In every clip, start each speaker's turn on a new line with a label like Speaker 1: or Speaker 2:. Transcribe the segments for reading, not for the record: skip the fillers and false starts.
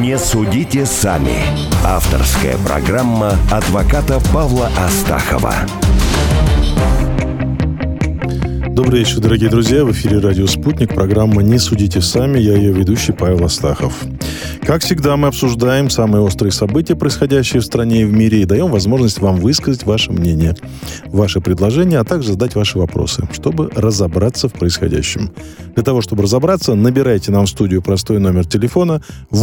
Speaker 1: Не судите сами. Авторская программа адвоката Павла Астахова.
Speaker 2: Добрый вечер, дорогие друзья. В эфире радио «Спутник». Программа «Не судите сами». Я ее ведущий Павел Астахов. Как всегда, мы обсуждаем самые острые события, происходящие в стране и в мире, и даем возможность вам высказать ваше мнение, ваши предложения, а также задать ваши вопросы, чтобы разобраться в происходящем. Для того, чтобы разобраться, набирайте нам в студию простой номер телефона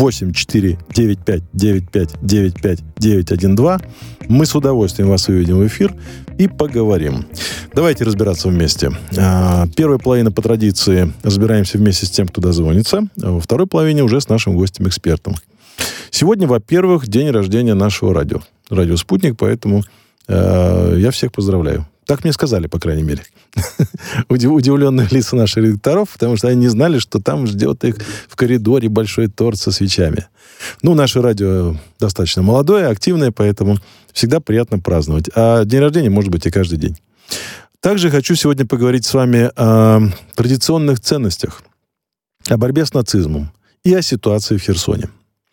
Speaker 2: 8495-95-95-912. Мы с удовольствием вас выведем в эфир и поговорим. Давайте разбираться вместе. Первая половина по традиции разбираемся вместе с тем, кто дозвонится. А во второй половине уже с нашим гостем-экспертом. Сегодня, во-первых, день рождения нашего радио. Радио «Спутник», поэтому я всех поздравляю. Так мне сказали, по крайней мере. Удивленные лица наших редакторов, потому что они не знали, что там ждет их в коридоре большой торт со свечами. Ну, наше радио достаточно молодое, активное, поэтому всегда приятно праздновать. А день рождения может быть и каждый день. Также хочу сегодня поговорить с вами о традиционных ценностях, о борьбе с нацизмом и о ситуации в Херсоне.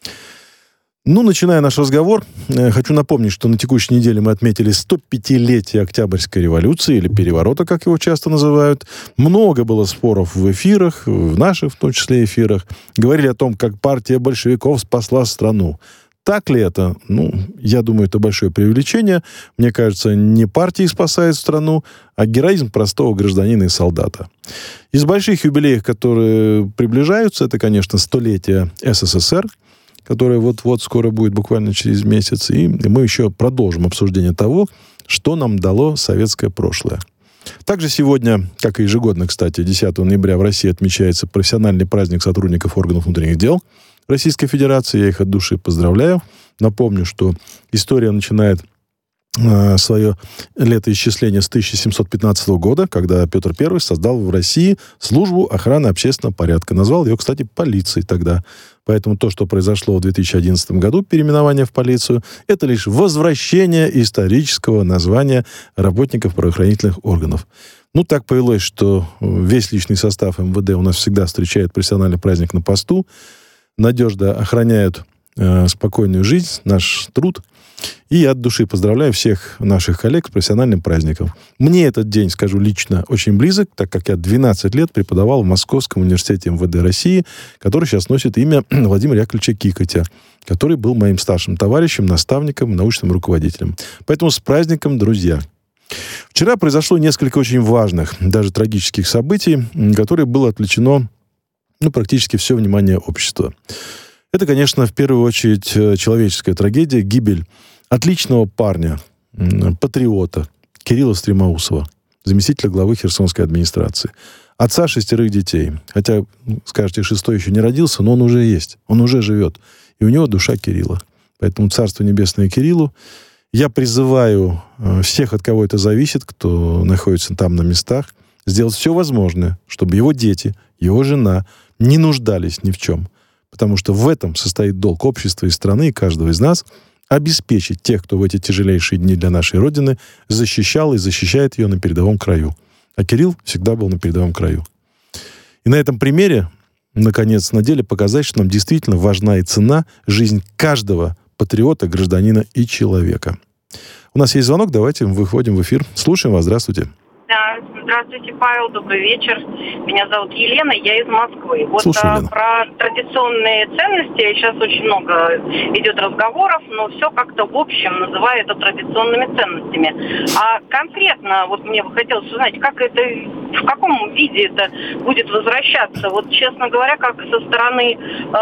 Speaker 2: Ну, начиная наш разговор, хочу напомнить, что на текущей неделе мы отметили 105-летие Октябрьской революции, или переворота, как его часто называют. Много было споров в эфирах, в наших, в том числе, эфирах. Говорили о том, как партия большевиков спасла страну. Так ли это? Ну, я думаю, это большое преувеличение. Мне кажется, не партии спасают страну, а героизм простого гражданина и солдата. Из больших юбилеев, которые приближаются, это, конечно, 100-летие СССР, которое вот-вот скоро будет, буквально через месяц. И мы еще продолжим обсуждение того, что нам дало советское прошлое. Также сегодня, как и ежегодно, кстати, 10 ноября в России отмечается профессиональный праздник сотрудников органов внутренних дел Российской Федерации. Я их от души поздравляю. Напомню, что история начинает свое летоисчисление с 1715 года, когда Петр I создал в России службу охраны общественного порядка. Назвал ее, кстати, полицией тогда. Поэтому то, что произошло в 2011 году, переименование в полицию, это лишь возвращение исторического названия работников правоохранительных органов. Ну, так повелось, что весь личный состав МВД у нас всегда встречает профессиональный праздник на посту, надежно охраняют спокойную жизнь, наш труд. И я от души поздравляю всех наших коллег с профессиональным праздником. Мне этот день, скажу лично, очень близок, так как я 12 лет преподавал в Московском университете МВД России, который сейчас носит имя Владимира Яковлевича Кикотя, который был моим старшим товарищем, наставником, научным руководителем. Поэтому с праздником, друзья! Вчера произошло несколько очень важных, даже трагических событий, которые было отвлечено практически все внимание общества. Это, конечно, в первую очередь человеческая трагедия, гибель отличного парня, патриота Кирилла Стремоусова, заместителя главы Херсонской администрации, отца 6 детей. Хотя, скажете, 6-й еще не родился, но он уже есть, он уже живет. И у него душа Кирилла. Поэтому царство небесное Кириллу. Я призываю всех, от кого это зависит, кто находится там на местах, сделать все возможное, чтобы его дети, его жена не нуждались ни в чем. Потому что в этом состоит долг общества и страны, и каждого из нас, обеспечить тех, кто в эти тяжелейшие дни для нашей Родины защищал и защищает ее на передовом краю. А Кирилл всегда был на передовом краю. И на этом примере, наконец, на деле показать, что нам действительно важна и цена жизнь каждого патриота, гражданина и человека. У нас есть звонок, давайте выходим в эфир. Слушаем вас, здравствуйте.
Speaker 3: Да, здравствуйте, Павел, добрый вечер. Меня зовут Елена, я из Москвы. Вот про традиционные ценности сейчас очень много идет разговоров, но все как-то в общем называют это традиционными ценностями. А конкретно, вот мне бы хотелось узнать, как это, в каком виде это будет возвращаться? Вот, честно говоря, как со стороны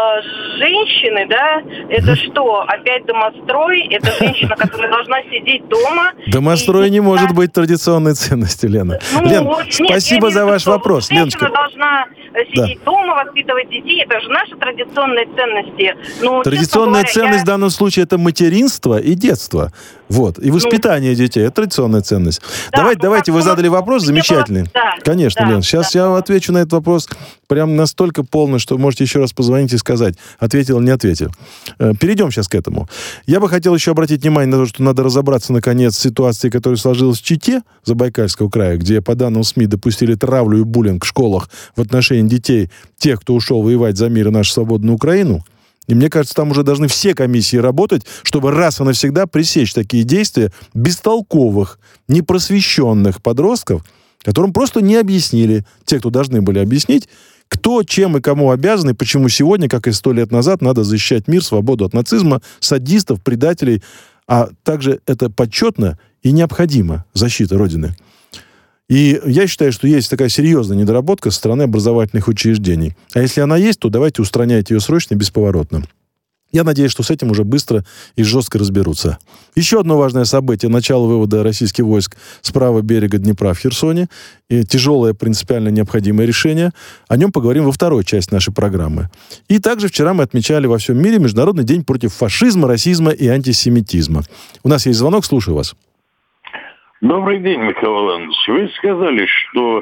Speaker 3: женщины, да, это что, опять домострой? Это женщина, которая должна сидеть дома?
Speaker 2: Домострой не может быть традиционной ценностью, Лена. Лен, спасибо за ваш вопрос.
Speaker 3: Женщина должна сидеть дома, воспитывать детей. Это же наши традиционные ценности. Но,
Speaker 2: традиционная ценность в данном случае это материнство и детство. Вот. И воспитание детей. Это традиционная ценность. Да, давайте, вы задали вопрос замечательный.
Speaker 3: Да,
Speaker 2: конечно, Лен. Сейчас я отвечу на этот вопрос прям настолько полно, что можете еще раз позвонить и сказать, ответил или не ответил. Перейдем сейчас к этому. Я бы хотел еще обратить внимание на то, что надо разобраться, наконец, с ситуацией, которая сложилась в Чите Забайкальского края, где, по данным СМИ, допустили травлю и буллинг в школах в отношении детей, тех, кто ушел воевать за мир и нашу свободную Украину. И мне кажется, там уже должны все комиссии работать, чтобы раз и навсегда пресечь такие действия бестолковых, непросвещенных подростков, которым просто не объяснили, те, кто должны были объяснить, кто, чем и кому обязан, и почему сегодня, как и 100 лет назад, надо защищать мир, свободу от нацизма, садистов, предателей, а также это почетно и необходимо, защита Родины. И я считаю, что есть такая серьезная недоработка со стороны образовательных учреждений. А если она есть, то давайте устраняйте ее срочно и бесповоротно. Я надеюсь, что с этим уже быстро и жестко разберутся. Еще одно важное событие – начало вывода российских войск с правого берега Днепра в Херсоне. И тяжелое, принципиально необходимое решение. О нем поговорим во второй части нашей программы. И также вчера мы отмечали во всем мире Международный день против фашизма, расизма и антисемитизма. У нас есть звонок, слушаю вас.
Speaker 4: Добрый день, Михаил Иванович. Вы сказали, что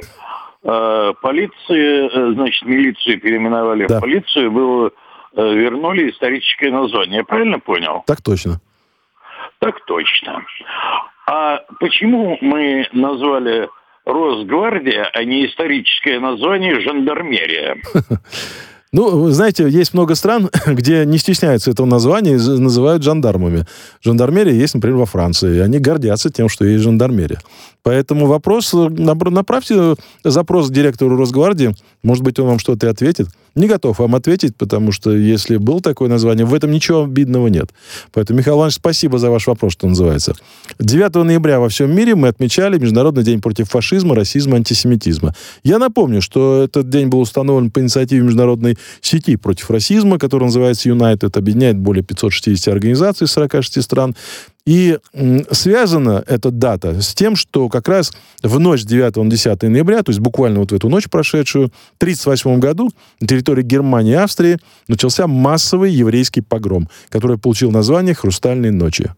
Speaker 4: полиция, значит, милицию переименовали в полицию, вернули историческое название. Я правильно понял?
Speaker 2: Так точно.
Speaker 4: Так точно. А почему мы назвали Росгвардия, а не историческое название жандармерия?
Speaker 2: Ну, вы знаете, есть много стран, где не стесняются этого названия и называют жандармами. Жандармерия есть, например, во Франции. И они гордятся тем, что есть жандармерия. Поэтому вопрос, направьте запрос к директору Росгвардии. Может быть, он вам что-то и ответит. Не готов вам ответить, потому что если было такое название, в этом ничего обидного нет. Поэтому, Михаил Иванович, спасибо за ваш вопрос, что называется. 9 ноября во всем мире мы отмечали Международный день против фашизма, расизма, антисемитизма. Я напомню, что этот день был установлен по инициативе международной сети против расизма, которая называется United, объединяет более 560 организаций из 46 стран. И связана эта дата с тем, что как раз в ночь с 9 на 10 ноября, то есть буквально вот в эту ночь прошедшую, в 1938 году на территории Германии и Австрии начался массовый еврейский погром, который получил название «Хрустальные ночи».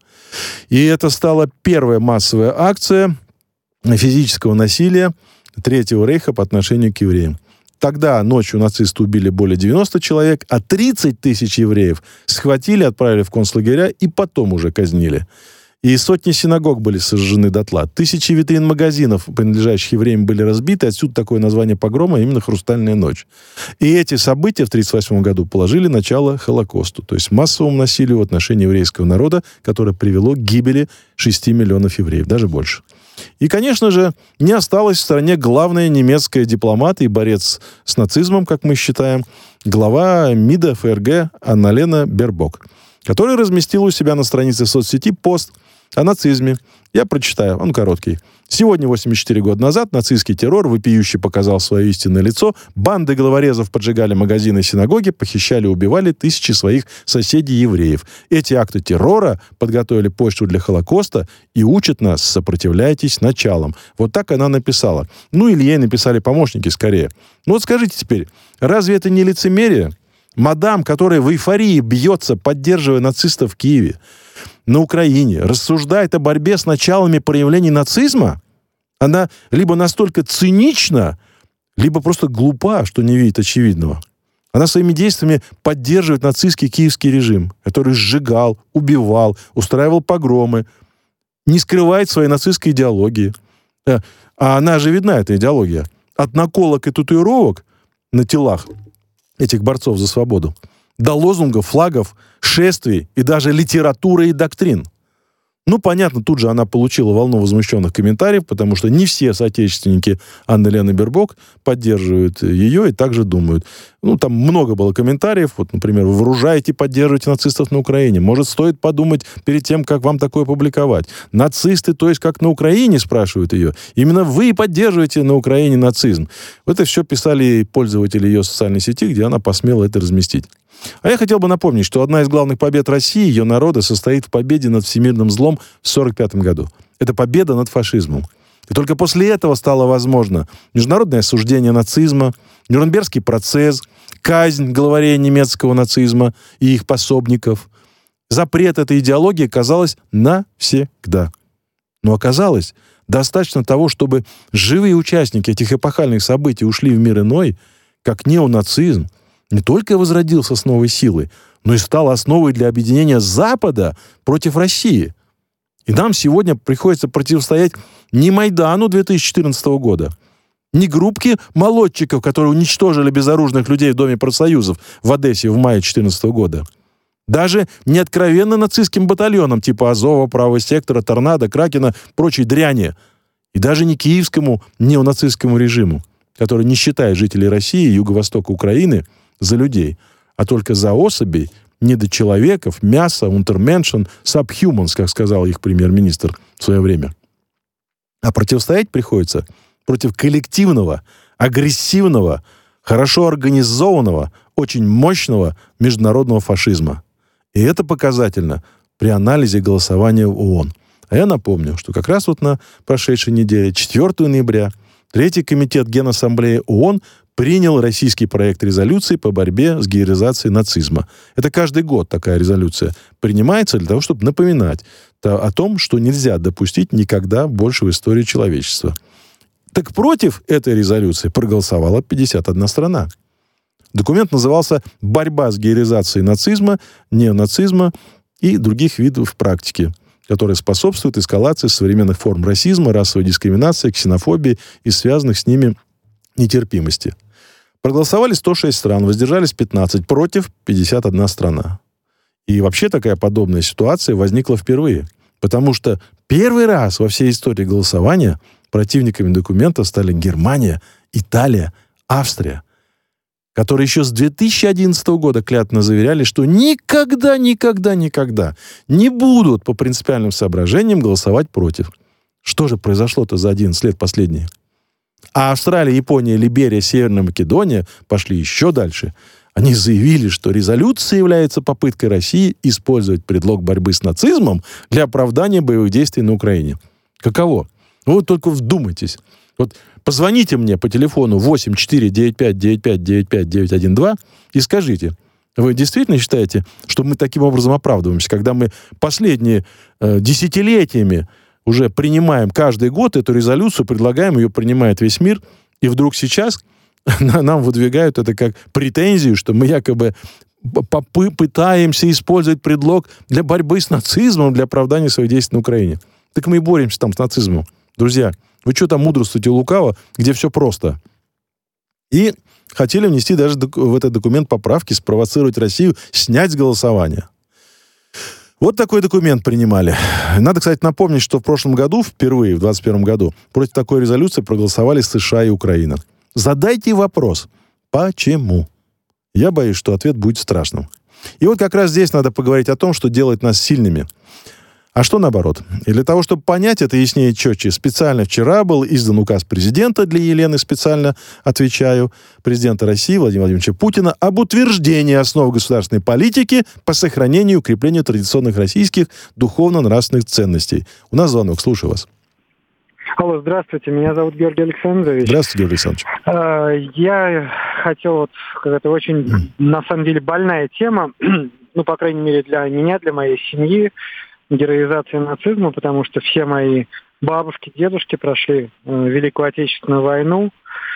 Speaker 2: И это стала первая массовая акция физического насилия Третьего рейха по отношению к евреям. Тогда ночью нацисты убили более 90 человек, а 30 тысяч евреев схватили, отправили в концлагеря и потом уже казнили. И сотни синагог были сожжены дотла. Тысячи витрин магазинов, принадлежащих евреям, были разбиты. Отсюда такое название погрома, именно «Хрустальная ночь». И эти события в 1938 году положили начало Холокосту, то есть массовому насилию в отношении еврейского народа, которое привело к гибели 6 миллионов евреев, даже больше. И, конечно же, не осталась в стране главная немецкая дипломат и борец с нацизмом, как мы считаем, глава МИДа ФРГ Анна-Лена Бербок, которая разместила у себя на странице соцсети пост о нацизме. Я прочитаю, он короткий. Сегодня, 84 года назад, нацистский террор вопиюще показал свое истинное лицо. Банды головорезов поджигали магазины и синагоги, похищали и убивали тысячи своих соседей-евреев. Эти акты террора подготовили почву для Холокоста и учат нас: сопротивляйтесь началам. Вот так она написала. Ну, или ей написали помощники скорее. Ну вот скажите теперь, разве это не лицемерие? Мадам, которая в эйфории бьется, поддерживая нацистов в Киеве, на Украине, рассуждает о борьбе с началами проявлений нацизма, она либо настолько цинична, либо просто глупа, что не видит очевидного. Она своими действиями поддерживает нацистский киевский режим, который сжигал, убивал, устраивал погромы, не скрывает своей нацистской идеологии. А она же видна, эта идеология. От наколок и татуировок на телах этих борцов за свободу до лозунгов, флагов, шествий и даже литературы и доктрин. Ну, понятно, тут же она получила волну возмущенных комментариев, потому что не все соотечественники Анны-Лены Бербок поддерживают ее и также думают. Ну, там много было комментариев. Вот, например, вы вооружаете и поддерживаете нацистов на Украине. Может, стоит подумать перед тем, как вам такое публиковать. Нацисты, то есть как на Украине, спрашивают ее. Именно вы поддерживаете на Украине нацизм. Это все писали пользователи ее социальной сети, где она посмела это разместить. А я хотел бы напомнить, что одна из главных побед России, ее народа, состоит в победе над всемирным злом в 1945 году. Это победа над фашизмом. И только после этого стало возможно международное осуждение нацизма, Нюрнбергский процесс, казнь главарей немецкого нацизма и их пособников. Запрет этой идеологии, казалось, навсегда. Но оказалось, достаточно того, чтобы живые участники этих эпохальных событий ушли в мир иной, как неонацизм не только возродился с новой силой, но и стал основой для объединения Запада против России. И нам сегодня приходится противостоять не Майдану 2014 года, не группке молодчиков, которые уничтожили безоружных людей в Доме профсоюзов в Одессе в мае 2014 года, Даже не откровенно нацистским батальонам типа Азова, Правого сектора, Торнадо, Кракена, прочей дряни. И даже не киевскому неонацистскому режиму, который не считает жителей России и Юго-Востока Украины за людей, а только за особей, недочеловеков, мяса, унтерменшен, subhumans, как сказал их премьер-министр в свое время. А противостоять приходится против коллективного, агрессивного, хорошо организованного, очень мощного международного фашизма. И это показательно при анализе голосования в ООН. А я напомню, что как раз вот на прошедшей неделе, 4 ноября, Третий комитет Генассамблеи ООН принял российский проект резолюции по борьбе с героизацией нацизма. Это каждый год такая резолюция принимается для того, чтобы напоминать о том, что нельзя допустить никогда больше в истории человечества. Так против этой резолюции проголосовала 51 страна. Документ назывался «Борьба с героизацией нацизма, неонацизма и других видов практики», которая способствует эскалации современных форм расизма, расовой дискриминации, ксенофобии и связанных с ними нетерпимости. Проголосовали 106 стран, воздержались 15, против 51 страна. И вообще такая подобная ситуация возникла впервые, потому что первый раз во всей истории голосования противниками документа стали Германия, Италия, Австрия, которые еще с 2011 года клятвенно заверяли, что никогда не будут по принципиальным соображениям голосовать против. Что же произошло-то за 11 лет последние? А Австралия, Япония, Либерия, Северная Македония пошли еще дальше. Они заявили, что резолюция является попыткой России использовать предлог борьбы с нацизмом для оправдания боевых действий на Украине. Каково? Вы вот только вдумайтесь. Вот позвоните мне по телефону 8495-95-95-912 и скажите, вы действительно считаете, что мы таким образом оправдываемся, когда мы последние десятилетиями уже принимаем каждый год эту резолюцию, предлагаем, ее принимает весь мир, и вдруг сейчас нам выдвигают это как претензию, что мы якобы пытаемся использовать предлог для борьбы с нацизмом, для оправдания своих действий на Украине. Так мы и боремся там с нацизмом. Друзья, вы что там мудрствуете лукаво, где все просто? И хотели внести даже в этот документ поправки, спровоцировать Россию, снять с голосования. Вот такой документ принимали. Надо, кстати, напомнить, что в прошлом году, впервые, в 2021 году, против такой резолюции проголосовали США и Украина. Задайте вопрос, почему? Я боюсь, что ответ будет страшным. И вот как раз здесь надо поговорить о том, что делает нас сильными. А что наоборот? И для того, чтобы понять это яснее и четче, специально вчера был издан указ президента для Елены, специально отвечаю, президента России Владимира Владимировича Путина об утверждении основ государственной политики по сохранению и укреплению традиционных российских духовно-нравственных ценностей. У нас звонок, слушаю вас.
Speaker 5: Алло, здравствуйте, меня зовут Георгий Александрович.
Speaker 2: Здравствуйте, Георгий Александрович.
Speaker 5: Я хотел, вот, какая-то очень, на самом деле, больная тема, ну, по крайней мере, для меня, для моей семьи, героизация нацизма, потому что все мои бабушки, дедушки прошли Великую Отечественную войну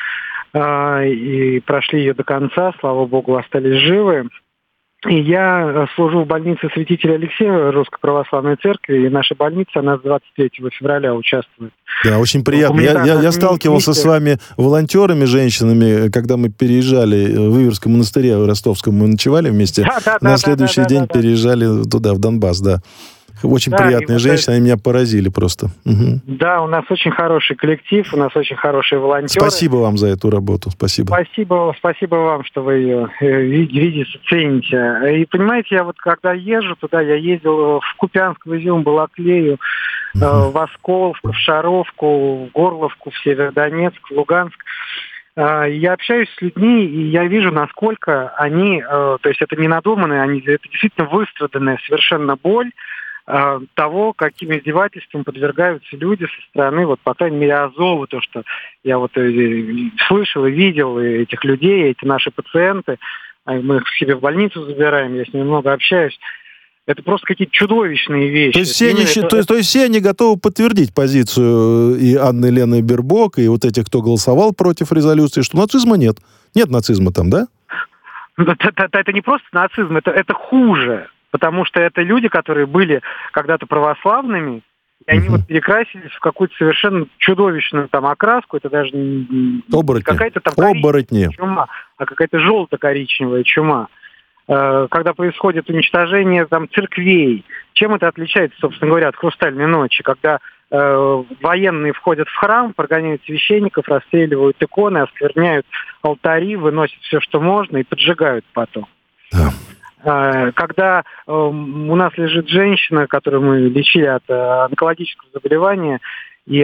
Speaker 5: и прошли ее до конца, слава богу, остались живы. И я служу в больнице святителя Алексея Русской Православной Церкви, и наша больница, она с 23 февраля участвует.
Speaker 2: Да, очень приятно. Я сталкивался с вами, волонтерами, женщинами, когда мы переезжали в Иверском монастыре, в Ростовском, мы ночевали вместе. На следующий день переезжали туда, в Донбасс, да. Очень приятные женщины, они меня поразили просто. Угу.
Speaker 5: Да, у нас очень хороший коллектив, у нас очень хорошие волонтеры.
Speaker 2: Спасибо вам за эту работу, спасибо.
Speaker 5: Спасибо вам, что вы ее видите, цените. И понимаете, я вот когда езжу туда, я ездил в Купянск, в Изюм, Балаклею, в Осколовку, в Шаровку, в Горловку, в Северодонецк, в Луганск. Я общаюсь с людьми, и я вижу, насколько они, то есть это не надуманные, это действительно выстраданная совершенно боль того, каким издевательствам подвергаются люди со стороны, вот, по крайней мере, Азова, то, что я вот слышал и видел этих людей, эти наши пациенты, мы их к себе в больницу забираем, я с ними много общаюсь. Это просто какие-то чудовищные вещи.
Speaker 2: То есть все они готовы подтвердить позицию и Анны Лены Бербок, и вот этих, кто голосовал против резолюции, что нацизма нет. Нет нацизма там, да?
Speaker 5: Это не просто нацизм, это хуже. Потому что это люди, которые были когда-то православными, и они вот перекрасились в какую-то совершенно чудовищную там окраску. Это даже не какая-то там коричневая чума, а какая-то желто-коричневая чума. когда происходит уничтожение там церквей. Чем это отличается, собственно говоря, от «Хрустальной ночи», когда военные входят в храм, прогоняют священников, расстреливают иконы, оскверняют алтари, выносят все, что можно, и поджигают потом. Да. Когда у нас лежит женщина, которую мы лечили от онкологического заболевания, и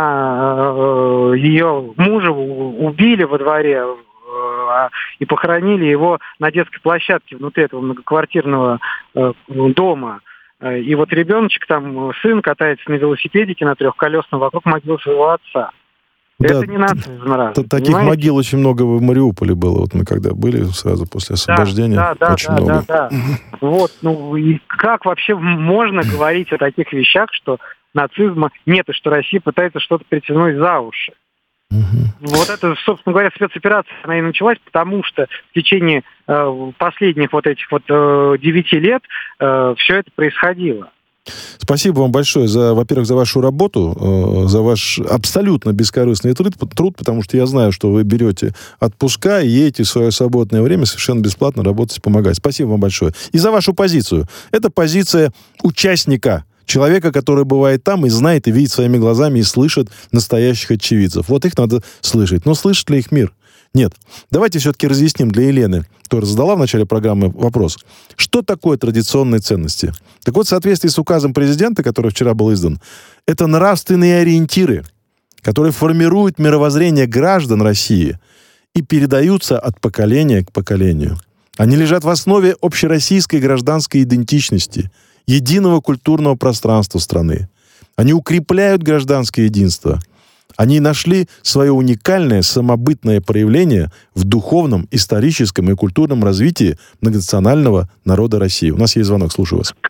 Speaker 5: ее мужа убили во дворе и похоронили его на детской площадке внутри этого многоквартирного дома. И вот ребеночек, там, сын катается на велосипедике на трехколесном вокруг могилы своего отца. Да, это не нацизм, разве?
Speaker 2: Таких могил очень много в Мариуполе было. Вот мы когда были сразу после освобождения, очень много.
Speaker 5: Да. Вот, и как вообще можно говорить о таких вещах, что нацизма нет, и что Россия пытается что-то притянуть за уши? Вот это, собственно говоря, спецоперация, она и началась, потому что в течение последних вот этих 9 лет все это происходило.
Speaker 2: Спасибо вам большое, во-первых, за вашу работу, за ваш абсолютно бескорыстный труд, потому что я знаю, что вы берете отпуска и едете в свое свободное время совершенно бесплатно работать и помогать. Спасибо вам большое. И за вашу позицию. Это позиция участника, человека, который бывает там и знает, и видит своими глазами, и слышит настоящих очевидцев. Вот их надо слышать. Но слышит ли их мир? Нет. Давайте все-таки разъясним для Елены, которая задала в начале программы вопрос. Что такое традиционные ценности? Так вот, в соответствии с указом президента, который вчера был издан, это нравственные ориентиры, которые формируют мировоззрение граждан России и передаются от поколения к поколению. Они лежат в основе общероссийской гражданской идентичности, единого культурного пространства страны. Они укрепляют гражданское единство. Они нашли свое уникальное самобытное проявление в духовном, историческом и культурном развитии многонационального народа России. У нас есть звонок, слушаю вас.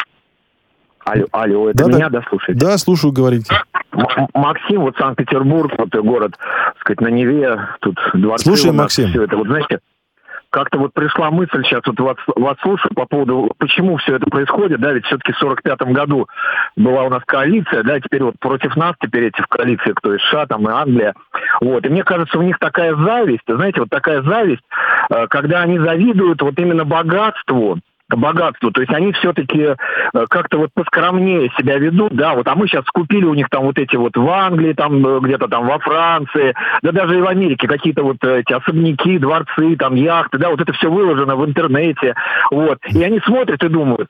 Speaker 6: Алло, это меня, да, слушаете?
Speaker 2: Да, слушаю, говорите.
Speaker 6: Максим, вот Санкт-Петербург, вот город, так сказать, на Неве, тут дворцы.
Speaker 2: Слушай, Максим.
Speaker 6: Все это, вот знаете, как-то вот пришла мысль сейчас вот вас слушаю по поводу, почему все это происходит, да, ведь все-таки в 45-м году была у нас коалиция, да, теперь вот против нас теперь эти в коалиции, кто из США, там и Англия, вот, и мне кажется, у них такая зависть, знаете, вот такая зависть, когда они завидуют вот именно богатству, то есть они все-таки как-то вот поскромнее себя ведут, да, вот, а мы сейчас скупили у них там вот эти вот в Англии, там где-то там во Франции, да даже и в Америке какие-то вот эти особняки, дворцы, там яхты, да, вот это все выложено в интернете, вот, и они смотрят и думают,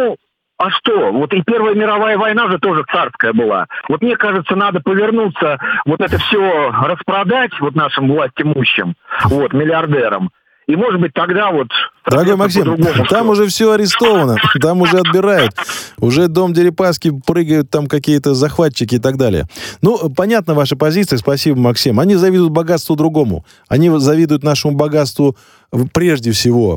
Speaker 6: а что? Вот и Первая мировая война же тоже царская была. Вот мне кажется, надо повернуться, вот это все распродать вот нашим властимущим, вот, миллиардерам. И, может быть, тогда вот...
Speaker 2: Дорогой Максим, там уже все арестовано, там уже отбирают. Уже дом Дерипаски прыгают там какие-то захватчики и так далее. Понятна ваша позиция, спасибо, Максим. Они завидуют богатству другому. Они завидуют нашему богатству прежде всего,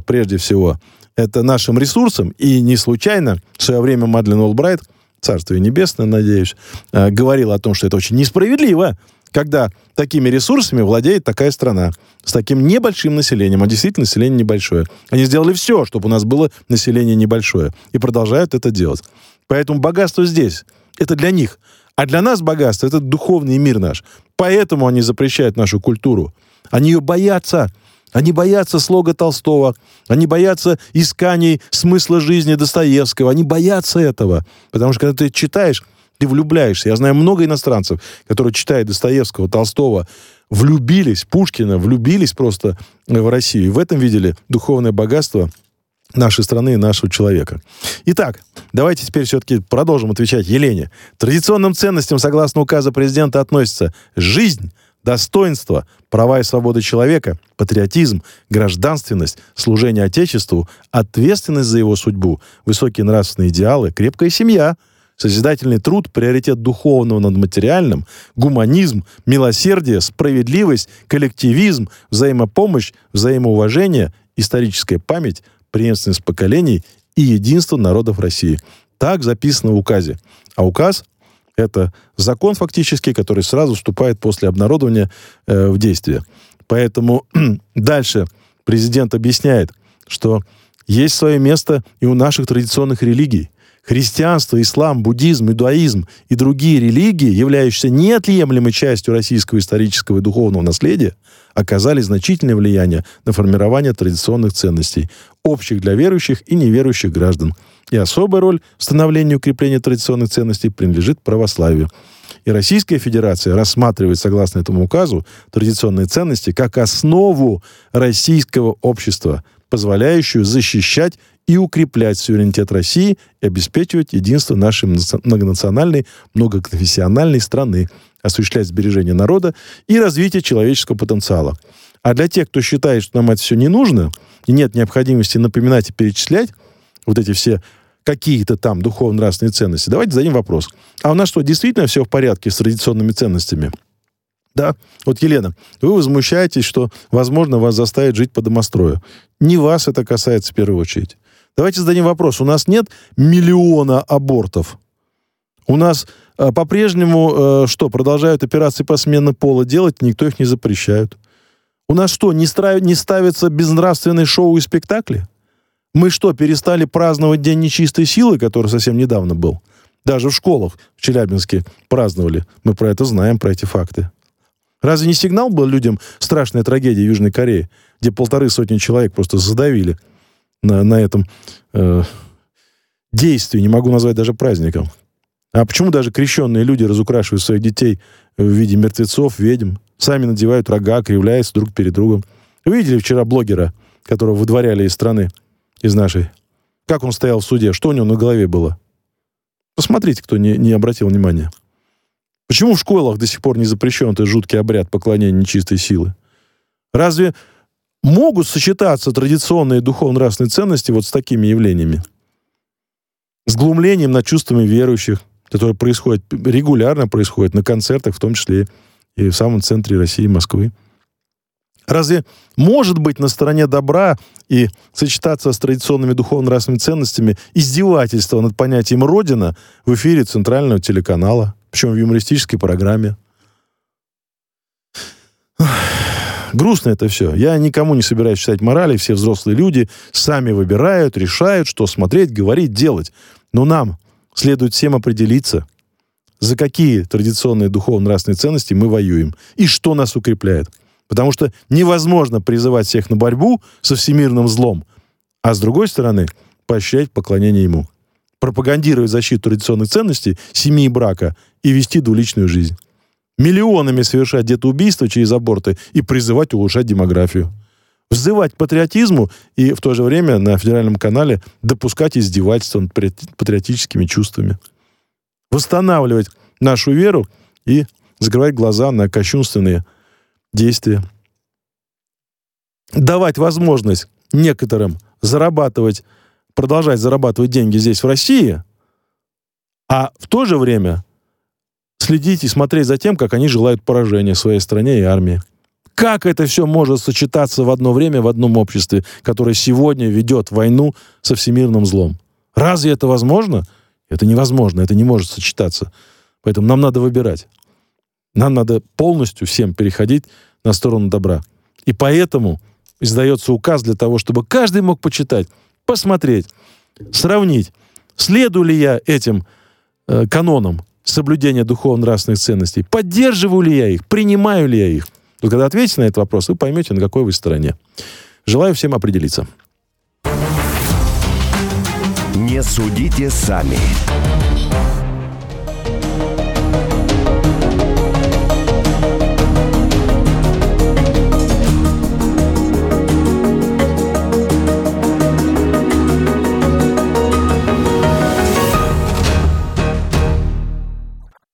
Speaker 2: это нашим ресурсам. И не случайно в свое время Мадлен Олбрайт, Царствие Небесное, надеюсь, говорила о том, что это очень несправедливо, когда такими ресурсами владеет такая страна с таким небольшим населением, а действительно население небольшое. Они сделали все, чтобы у нас было население небольшое, и продолжают это делать. Поэтому богатство здесь – это для них. А для нас богатство – это духовный мир наш. Поэтому они запрещают нашу культуру. Они ее боятся. Они боятся слога Толстого. Они боятся исканий смысла жизни Достоевского. Они боятся этого. Потому что, когда ты читаешь, ты влюбляешься. Я знаю много иностранцев, которые читают Достоевского, Толстого, Пушкина, влюбились просто в Россию. И в этом видели духовное богатство нашей страны и нашего человека. Итак, давайте теперь все-таки продолжим отвечать Елене. Традиционным ценностям, согласно указа президента, относятся жизнь, достоинство, права и свободы человека, патриотизм, гражданственность, служение Отечеству, ответственность за его судьбу, высокие нравственные идеалы, крепкая семья, созидательный труд, приоритет духовного над материальным, гуманизм, милосердие, справедливость, коллективизм, взаимопомощь, взаимоуважение, историческая память, преемственность поколений и единство народов России. Так записано в указе. А указ – это закон фактически, который сразу вступает после обнародования в действие. Поэтому дальше президент объясняет, что есть свое место и у наших традиционных религий. Христианство, ислам, буддизм, иудаизм и другие религии, являющиеся неотъемлемой частью российского исторического и духовного наследия, оказали значительное влияние на формирование традиционных ценностей, общих для верующих и неверующих граждан. И особая роль в становлении и укреплении традиционных ценностей принадлежит православию. И Российская Федерация рассматривает, согласно этому указу, традиционные ценности как основу российского общества, позволяющую защищать и укреплять суверенитет России и обеспечивать единство нашей многонациональной, многоконфессиональной страны, осуществлять сбережение народа и развитие человеческого потенциала. А для тех, кто считает, что нам это все не нужно, и нет необходимости напоминать и перечислять вот эти все какие-то там духовно-нравственные ценности, давайте зададим вопрос. А у нас что, действительно все в порядке с традиционными ценностями? Да. Вот, Елена, вы возмущаетесь, что, возможно, вас заставят жить по домострою. Не вас это касается в первую очередь. Давайте зададим вопрос. У нас нет миллиона абортов. У нас по-прежнему продолжают операции по смене пола делать, никто их не запрещает. У нас что, не ставятся безнравственные шоу и спектакли? Мы что, перестали праздновать День нечистой силы, который совсем недавно был? Даже в школах в Челябинске праздновали. Мы про это знаем, про эти факты. Разве не сигнал был людям страшная трагедия в Южной Корее, где 150 человек просто задавили на этом действии, не могу назвать даже праздником. А почему даже крещенные люди разукрашивают своих детей в виде мертвецов, ведьм, сами надевают рога, кривляются друг перед другом? Вы видели вчера блогера, которого выдворяли из страны, из нашей? Как он стоял в суде? Что у него на голове было? Посмотрите, кто не обратил внимания. Почему в школах до сих пор не запрещен этот жуткий обряд поклонения нечистой силы? Разве могут сочетаться традиционные духовно-нравственные ценности вот с такими явлениями? С глумлением над чувствами верующих, которое регулярно происходит на концертах, в том числе и в самом центре России, Москвы. Разве может быть на стороне добра и сочетаться с традиционными духовно-нравственными ценностями издевательство над понятием «Родина» в эфире центрального телеканала, причем в юмористической программе? Грустно это все. Я никому не собираюсь читать морали, все взрослые люди сами выбирают, решают, что смотреть, говорить, делать. Но нам следует всем определиться, за какие традиционные духовно-нравственные ценности мы воюем и что нас укрепляет. Потому что невозможно призывать всех на борьбу со всемирным злом, а с другой стороны поощрять поклонение ему, пропагандировать защиту традиционных ценностей, семьи и брака и вести двуличную жизнь. Миллионами совершать детоубийства через аборты и призывать улучшать демографию. Взывать к патриотизму и в то же время на федеральном канале допускать издевательства над патриотическими чувствами. Восстанавливать нашу веру и закрывать глаза на кощунственные действия. Давать возможность некоторым продолжать зарабатывать деньги здесь, в России, а в то же время следить и смотреть за тем, как они желают поражения своей стране и армии. Как это все может сочетаться в одно время в одном обществе, которое сегодня ведет войну со всемирным злом? Разве это возможно? Это невозможно, это не может сочетаться. Поэтому нам надо выбирать. Нам надо полностью всем переходить на сторону добра. И поэтому издается указ для того, чтобы каждый мог почитать, посмотреть, сравнить, следую ли я этим канонам соблюдения духовно-нравственных ценностей, поддерживаю ли я их, принимаю ли я их. Вот когда ответите на этот вопрос, вы поймете, на какой вы стороне. Желаю всем определиться.
Speaker 1: Не судите сами.